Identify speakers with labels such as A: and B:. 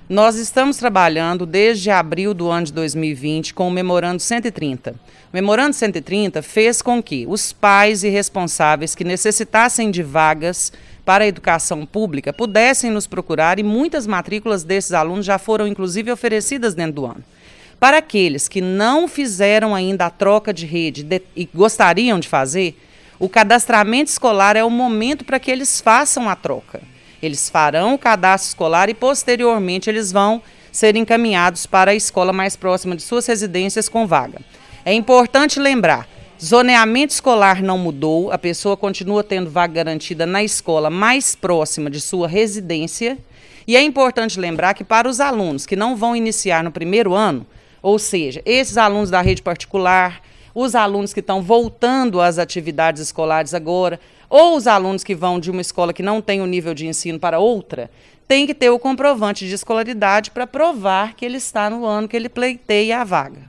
A: Nós estamos trabalhando desde abril do ano de 2020 com o Memorando 130. O Memorando 130 fez com que os pais e responsáveis que necessitassem de vagas para a educação pública pudessem nos procurar, e muitas matrículas desses alunos já foram inclusive oferecidas dentro do ano. Para aqueles que não fizeram ainda a troca de rede e gostariam de fazer, o cadastramento escolar é o momento para que eles façam a troca. Eles farão o cadastro escolar e, posteriormente, eles vão ser encaminhados para a escola mais próxima de suas residências com vaga. É importante lembrar, zoneamento escolar não mudou, a pessoa continua tendo vaga garantida na escola mais próxima de sua residência. E é importante lembrar que para os alunos que não vão iniciar no primeiro ano, ou seja, esses alunos da rede particular, os alunos que estão voltando às atividades escolares agora, ou os alunos que vão de uma escola que não tem o nível de ensino para outra, tem que ter o comprovante de escolaridade para provar que ele está no ano que ele pleiteia a vaga.